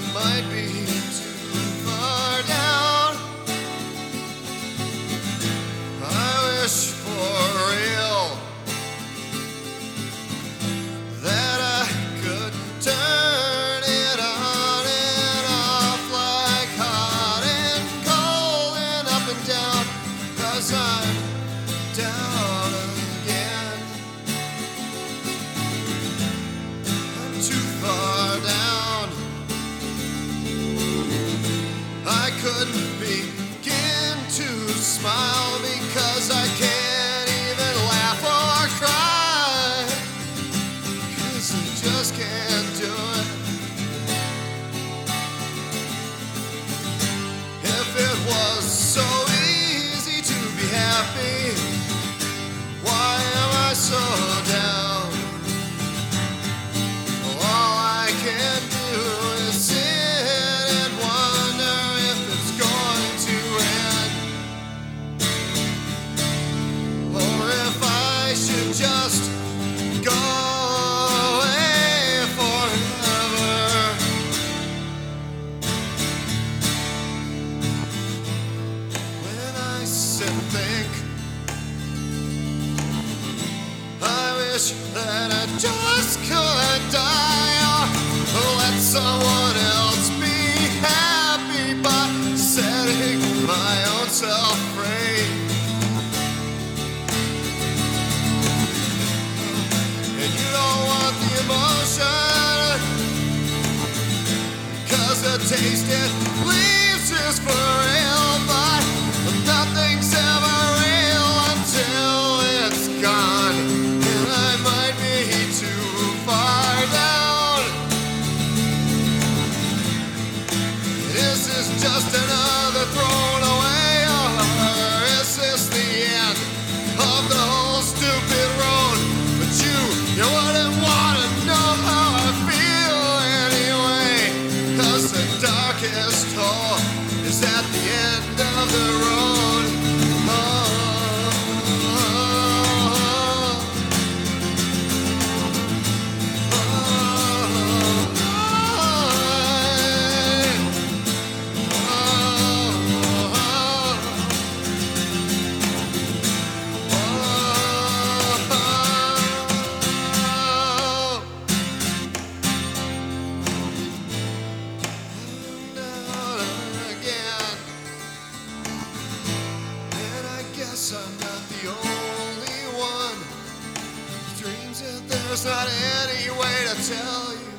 might be too far down. I wish for real that I could turn it on and off like hot and cold and up and down, 'cause I'm down again. I'm too far down. I couldn't begin to smile because I can't even laugh or cry, 'cause I just can't do it. If it was so easy to be happy, why am I so down? All I can do is sit and wonder if it's going to end, or if I should just go away forever. When I sit and think, I wish that I just could die, or let someone else be happy by setting my own self free. And you don't want the emotion, 'cause the taste it leaves is for real, but nothing's ever real until it's gone. And I might be too far down. Is this just another thrown away, or is this the end of the whole stupid road? But you wouldn't want to know how I feel anyway, 'cause the darkest hole is at the end of the road. I'm not the only one who dreams that there's not any way to tell you